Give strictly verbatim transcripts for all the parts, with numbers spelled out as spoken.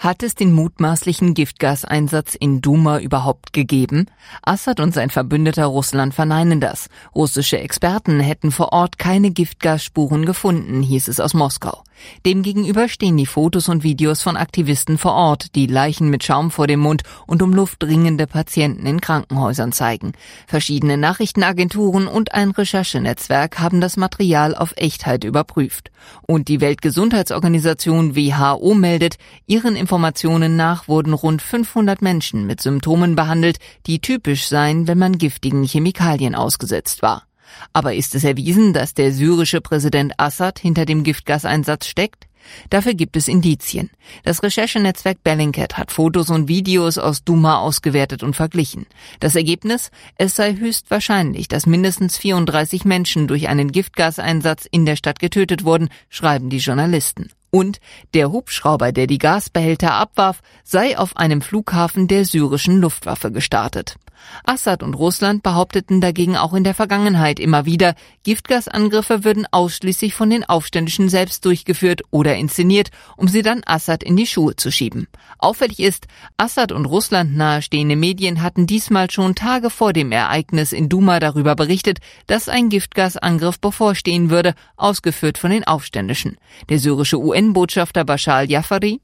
Hat es den mutmaßlichen Giftgaseinsatz in Duma überhaupt gegeben? Assad und sein Verbündeter Russland verneinen das. Russische Experten hätten vor Ort keine Giftgasspuren gefunden, hieß es aus Moskau. Demgegenüber stehen die Fotos und Videos von Aktivisten vor Ort, die Leichen mit Schaum vor dem Mund und um Luft ringende Patienten in Krankenhäusern zeigen. Verschiedene Nachrichtenagenturen und ein Recherchenetzwerk haben das Material auf Echtheit überprüft. Und die Weltgesundheitsorganisation W H O meldet, ihren Informationen nach wurden rund fünfhundert Menschen mit Symptomen behandelt, die typisch seien, wenn man giftigen Chemikalien ausgesetzt war. Aber ist es erwiesen, dass der syrische Präsident Assad hinter dem Giftgaseinsatz steckt? Dafür gibt es Indizien. Das Recherchenetzwerk Bellingcat hat Fotos und Videos aus Duma ausgewertet und verglichen. Das Ergebnis? Es sei höchstwahrscheinlich, dass mindestens vierunddreißig Menschen durch einen Giftgaseinsatz in der Stadt getötet wurden, schreiben die Journalisten. Und der Hubschrauber, der die Gasbehälter abwarf, sei auf einem Flughafen der syrischen Luftwaffe gestartet. Assad und Russland behaupteten dagegen auch in der Vergangenheit immer wieder, Giftgasangriffe würden ausschließlich von den Aufständischen selbst durchgeführt oder inszeniert, um sie dann Assad in die Schuhe zu schieben. Auffällig ist, Assad und Russland nahestehende Medien hatten diesmal schon Tage vor dem Ereignis in Duma darüber berichtet, dass ein Giftgasangriff bevorstehen würde, ausgeführt von den Aufständischen. Der syrische U N-Botschafter Bashar al-Jafari: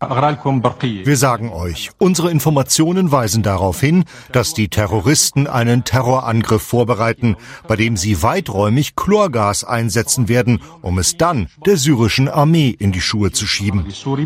Wir sagen euch, unsere Informationen weisen darauf hin, dass die Terroristen einen Terrorangriff vorbereiten, bei dem sie weiträumig Chlorgas einsetzen werden, um es dann der syrischen Armee in die Schuhe zu schieben.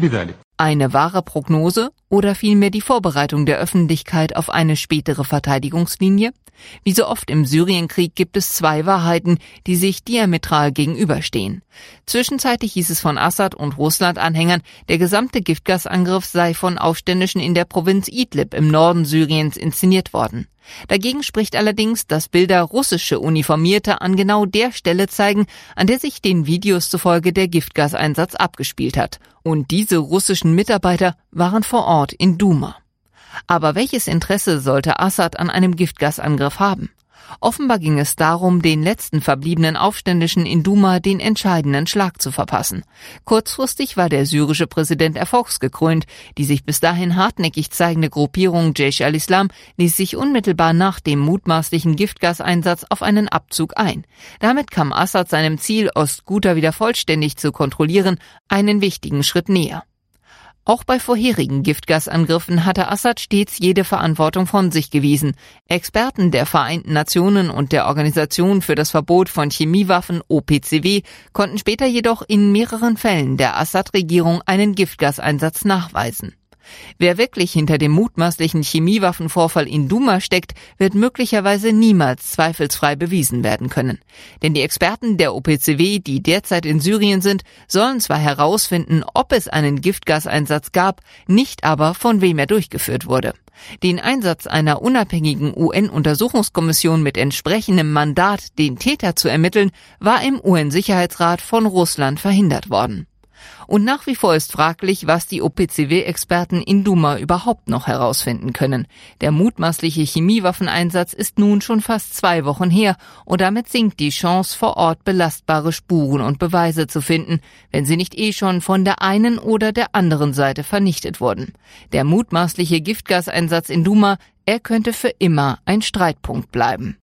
Eine wahre Prognose oder vielmehr die Vorbereitung der Öffentlichkeit auf eine spätere Verteidigungslinie? Wie so oft im Syrienkrieg gibt es zwei Wahrheiten, die sich diametral gegenüberstehen. Zwischenzeitlich hieß es von Assad und Russland-Anhängern, der gesamte Giftgasangriff sei von Aufständischen in der Provinz Idlib im Norden Syriens inszeniert worden. Dagegen spricht allerdings, dass Bilder russische Uniformierte an genau der Stelle zeigen, an der sich den Videos zufolge der Giftgaseinsatz abgespielt hat. Und diese russischen Mitarbeiter waren vor Ort in Duma. Aber welches Interesse sollte Assad an einem Giftgasangriff haben? Offenbar ging es darum, den letzten verbliebenen Aufständischen in Duma den entscheidenden Schlag zu verpassen. Kurzfristig war der syrische Präsident erfolgsgekrönt. Die sich bis dahin hartnäckig zeigende Gruppierung Jaish al-Islam ließ sich unmittelbar nach dem mutmaßlichen Giftgaseinsatz auf einen Abzug ein. Damit kam Assad seinem Ziel, Ostghouta wieder vollständig zu kontrollieren, einen wichtigen Schritt näher. Auch bei vorherigen Giftgasangriffen hatte Assad stets jede Verantwortung von sich gewiesen. Experten der Vereinten Nationen und der Organisation für das Verbot von Chemiewaffen O P C W konnten später jedoch in mehreren Fällen der Assad-Regierung einen Giftgaseinsatz nachweisen. Wer wirklich hinter dem mutmaßlichen Chemiewaffenvorfall in Duma steckt, wird möglicherweise niemals zweifelsfrei bewiesen werden können. Denn die Experten der O P C W, die derzeit in Syrien sind, sollen zwar herausfinden, ob es einen Giftgaseinsatz gab, nicht aber, von wem er durchgeführt wurde. Den Einsatz einer unabhängigen U N-Untersuchungskommission mit entsprechendem Mandat, den Täter zu ermitteln, war im U N-Sicherheitsrat von Russland verhindert worden. Und nach wie vor ist fraglich, was die O P C W-Experten in Duma überhaupt noch herausfinden können. Der mutmaßliche Chemiewaffeneinsatz ist nun schon fast zwei Wochen her und damit sinkt die Chance, vor Ort belastbare Spuren und Beweise zu finden, wenn sie nicht eh schon von der einen oder der anderen Seite vernichtet wurden. Der mutmaßliche Giftgaseinsatz in Duma, er könnte für immer ein Streitpunkt bleiben.